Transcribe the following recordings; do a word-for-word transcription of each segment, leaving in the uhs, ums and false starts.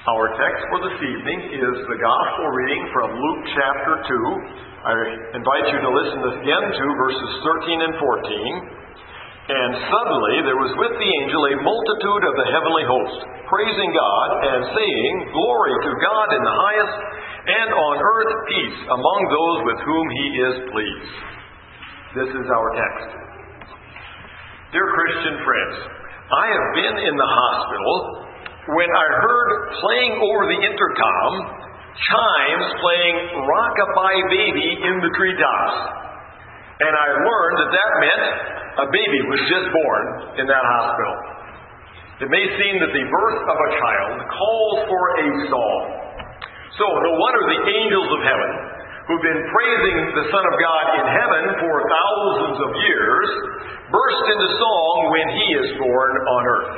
Our text for this evening is the Gospel reading from Luke chapter two. I invite you to listen again to verses thirteen and fourteen. And suddenly there was with the angel a multitude of the heavenly host, praising God and saying, "Glory to God in the highest, and on earth peace among those with whom he is pleased." This is our text. Dear Christian friends, I have been in the hospital when I heard playing over the intercom chimes playing Rock-a-Bye Baby in the treetops. And I learned that that meant a baby was just born in that hospital. It may seem that the birth of a child calls for a song. So no wonder the angels of heaven, who've been praising the Son of God in heaven for thousands of years, burst into song when he is born on earth.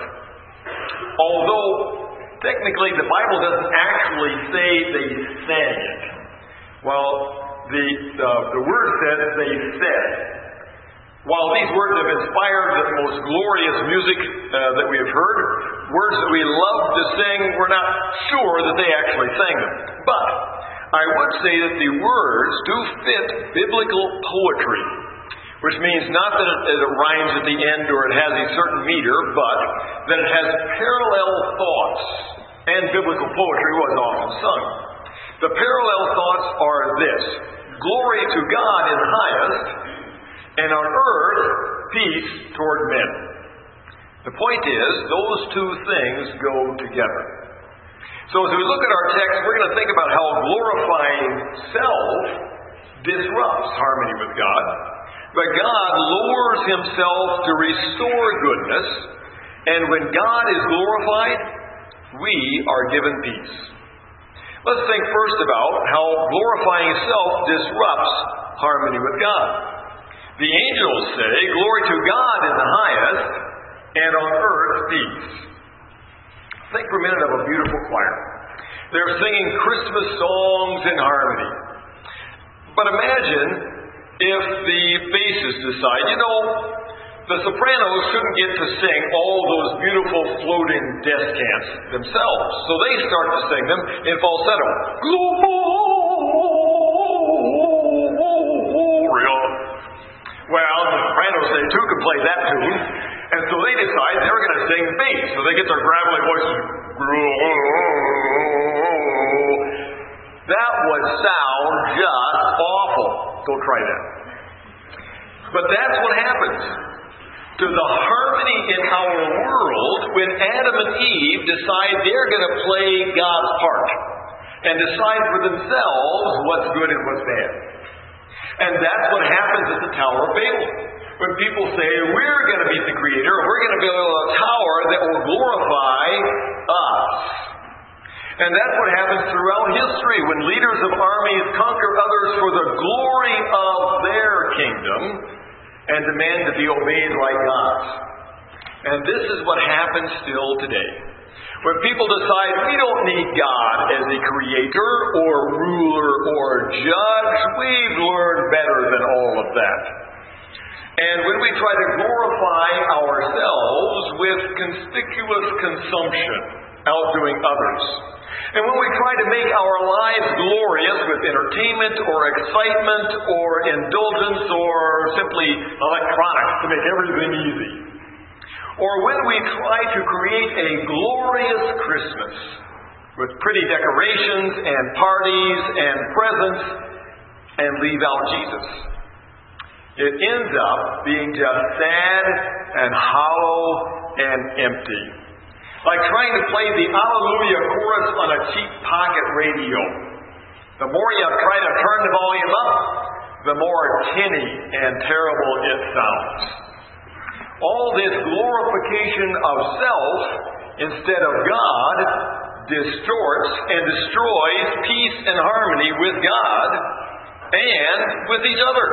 Although technically the Bible doesn't actually say they sang it. Well, the, the, the word says they said. While these words have inspired the most glorious music uh, that we have heard, words that we love to sing, we're not sure that they actually sang them. But I would say that the words do fit biblical poetry, which means not that it, that it rhymes at the end or it has a certain meter, but that it has parallel thoughts. And biblical poetry was often sung. The parallel thoughts are this: glory to God in highest, and on earth peace toward men. The point is, those two things go together. So as we look at our text, we're going to think about how glorifying self disrupts harmony with God. But God lowers himself to restore goodness, and when God is glorified, we are given peace. Let's think first about how glorifying self disrupts harmony with God. The angels say, "Glory to God in the highest, and on earth peace." Think for a minute of a beautiful choir. They're singing Christmas songs in harmony. But imagine if the basses decide, you know, the sopranos shouldn't get to sing all those beautiful floating descants themselves. So they start to sing them in falsetto. Gloria. Well, the sopranos, they too can play that tune. And so they decide they're going to sing bass. So they get their gravelly voices. That would sound just awful. Go try that. But that's what happens to the harmony in our world when Adam and Eve decide they're going to play God's part and decide for themselves what's good and what's bad. And that's what happens at the Tower of Babel. When people say, we're going to be the creator, we're going to build a tower that will glorify us. And that's what happens throughout history when leaders of armies conquer others for the glory of their kingdom and demand to be obeyed like God's. And this is what happens still today. When people decide we don't need God as a creator or ruler or judge, we've learned better than all of that. And when we try to glorify ourselves with conspicuous consumption, outdoing others, and when we try to make our lives glorious with entertainment or excitement or indulgence or simply electronics to make everything easy, or when we try to create a glorious Christmas with pretty decorations and parties and presents and leave out Jesus, it ends up being just sad and hollow and empty. Like trying to play the Alleluia chorus on a cheap pocket radio. The more you try to turn the volume up, the more tinny and terrible it sounds. All this glorification of self instead of God distorts and destroys peace and harmony with God and with each other.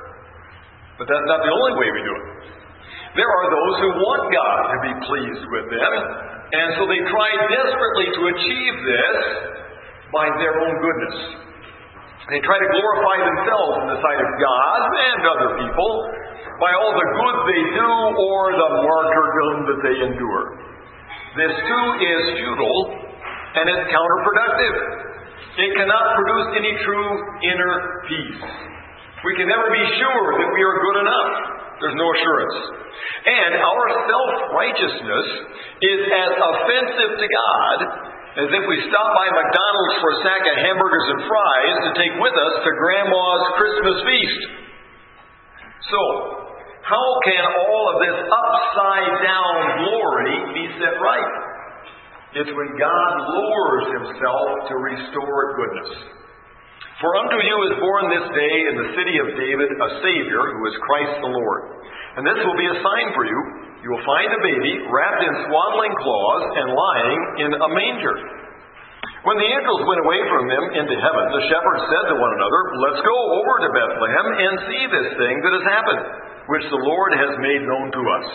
But that's not the only way we do it. There are those who want God to be pleased with them, and so they try desperately to achieve this by their own goodness. They try to glorify themselves in the sight of God and other people by all the good they do or the martyrdom that they endure. This too is futile and it's counterproductive. It cannot produce any true inner peace. We can never be sure that we are good enough. There's no assurance. And our self-righteousness is as offensive to God as if we stop by McDonald's for a sack of hamburgers and fries to take with us to Grandma's Christmas feast. So, how can all of this upside-down glory be set right? It's when God lowers Himself to restore goodness. For unto you is born this day in the city of David a Savior, who is Christ the Lord. And this will be a sign for you. You will find a baby wrapped in swaddling cloths and lying in a manger. When the angels went away from them into heaven, the shepherds said to one another, Let's go over to Bethlehem and see this thing that has happened, which the Lord has made known to us.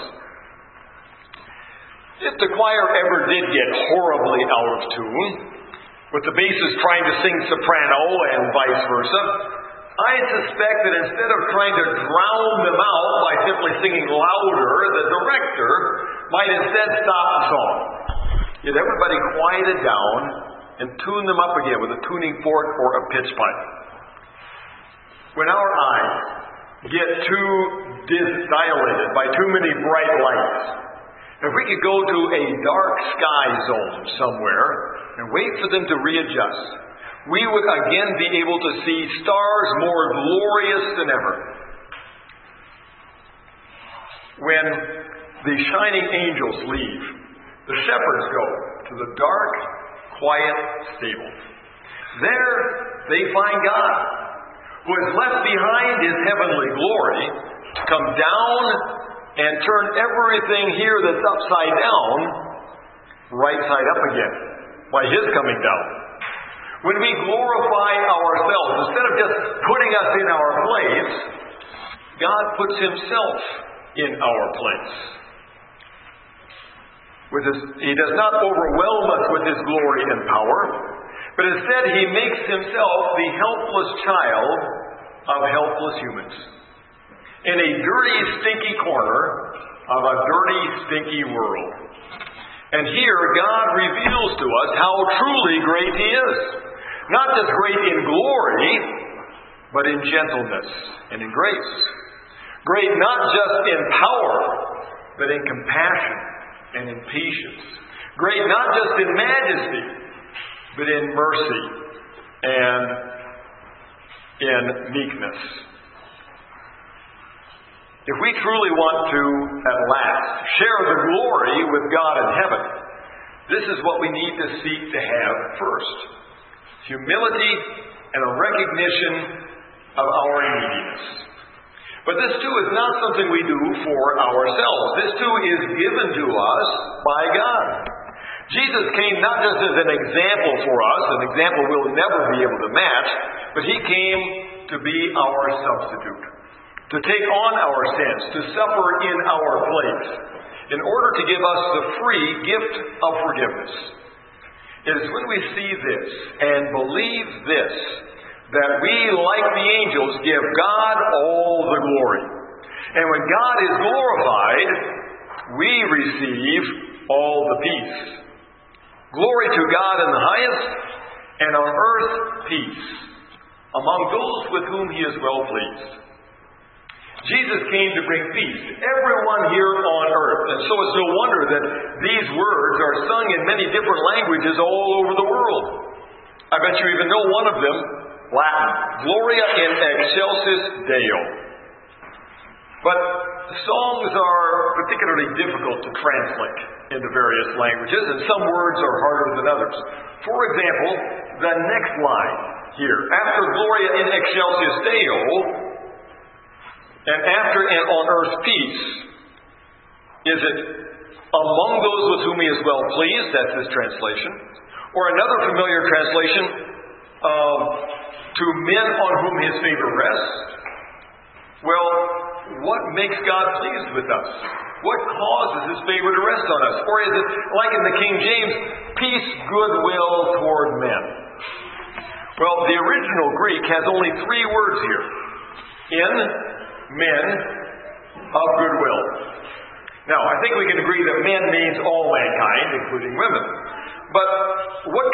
If the choir ever did get horribly out of tune, with the basses trying to sing soprano and vice versa, I suspect that instead of trying to drown them out by simply singing louder, the director might instead stop the song, get everybody quieted down, and tune them up again with a tuning fork or a pitch pipe. When our eyes get too dilated by too many bright lights, if we could go to a dark sky zone somewhere and wait for them to readjust, we would again be able to see stars more glorious than ever. When the shining angels leave, the shepherds go to the dark, quiet stable. There they find God, who has left behind His heavenly glory to come down and turn everything here that's upside down right side up again by His coming down. When we glorify ourselves, instead of just putting us in our place, God puts Himself in our place. With his, he does not overwhelm us with His glory and power, but instead He makes Himself the helpless child of helpless humans in a dirty, stinky corner of a dirty, stinky world. And here God reveals to us how truly great He is. Not just great in glory, but in gentleness and in grace. Great not just in power, but in compassion and in patience. Great not just in majesty, but in mercy and in meekness. If we truly want to, at last, share the glory with God in heaven, this is what we need to seek to have first. Humility and a recognition of our neediness. But this too is not something we do for ourselves. This too is given to us by God. Jesus came not just as an example for us, an example we'll never be able to match, but He came to be our substitute, to take on our sins, to suffer in our place, in order to give us the free gift of forgiveness. It is when we see this and believe this that we, like the angels, give God all the glory. And when God is glorified, we receive all the peace. Glory to God in the highest, and on earth peace, among those with whom He is well pleased. Jesus came to bring peace to everyone here on earth. And so it's no wonder that these words are sung in many different languages all over the world. I bet you even know one of them, Latin. Gloria in excelsis Deo. But songs are particularly difficult to translate into various languages, and some words are harder than others. For example, the next line here, after Gloria in excelsis Deo, and after and on earth peace, is it among those with whom He is well pleased? That's this translation. Or another familiar translation, um, to men on whom His favor rests. Well, what makes God pleased with us? What causes His favor to rest on us? Or is it, like in the King James, peace, goodwill toward men? Well, the original Greek has only three words here. In men of goodwill. Now, I think we can agree that men means all mankind, including women. But what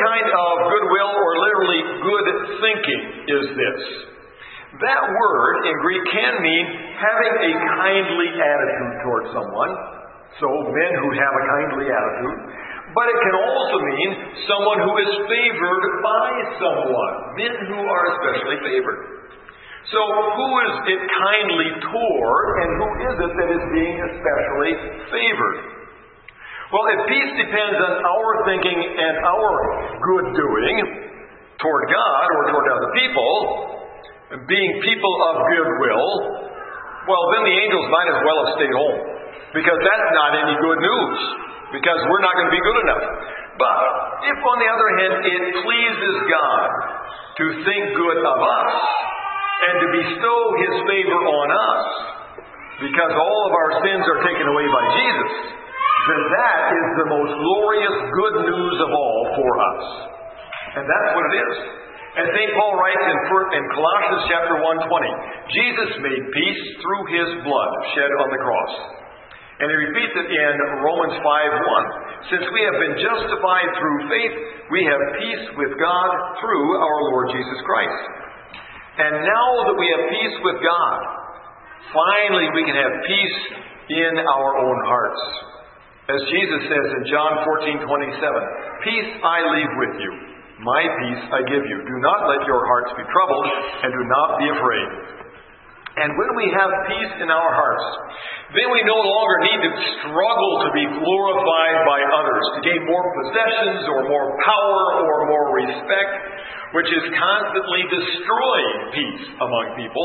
kind of goodwill, or literally good thinking, is this? That word in Greek can mean having a kindly attitude toward someone. So men who have a kindly attitude. But it can also mean someone who is favored by someone. Men who are especially favored. So who is it kindly toward, and who is it that is being especially favored? Well, if peace depends on our thinking and our good doing toward God or toward other people, being people of goodwill, well, then the angels might as well have stayed home. Because that's not any good news. Because we're not going to be good enough. But if, on the other hand, it pleases God to think good of us and to bestow His favor on us, because all of our sins are taken away by Jesus, then that is the most glorious good news of all for us. And that's what it is. And Saint Paul writes in, in Colossians chapter one twenty, Jesus made peace through His blood shed on the cross. And he repeats it in Romans five one. Since we have been justified through faith, we have peace with God through our Lord Jesus Christ. And now that we have peace with God, finally we can have peace in our own hearts. As Jesus says in John fourteen twenty-seven, peace I leave with you, my peace I give you. Do not let your hearts be troubled, and do not be afraid. And when we have peace in our hearts, then we no longer need to struggle to be glorified by others, to gain more possessions or more power or more respect, which is constantly destroying peace among people.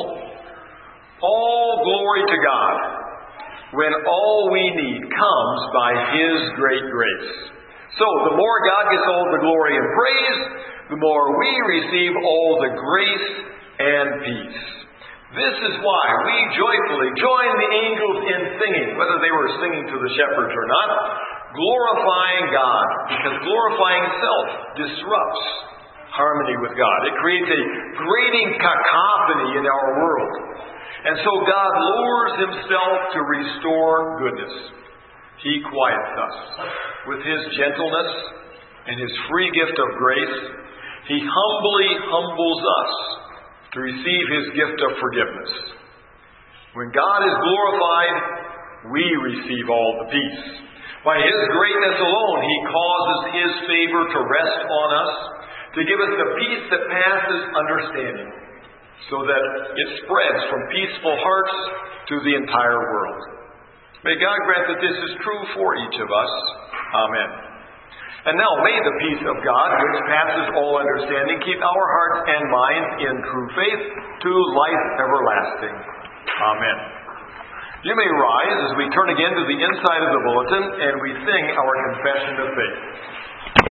All glory to God, when all we need comes by His great grace. So, the more God gets all the glory and praise, the more we receive all the grace and peace. This is why we joyfully join the angels in singing, whether they were singing to the shepherds or not, glorifying God, because glorifying self disrupts harmony with God. It creates a grating cacophony in our world. And so God lowers Himself to restore goodness. He quiets us with His gentleness and His free gift of grace. He humbly humbles us to receive His gift of forgiveness. When God is glorified, we receive all the peace. By His greatness alone, He causes His favor to rest on us, to give us the peace that passes understanding, so that it spreads from peaceful hearts to the entire world. May God grant that this is true for each of us. Amen. And now may the peace of God, which passes all understanding, keep our hearts and minds in true faith to life everlasting. Amen. You may rise as we turn again to the inside of the bulletin and we sing our confession of faith.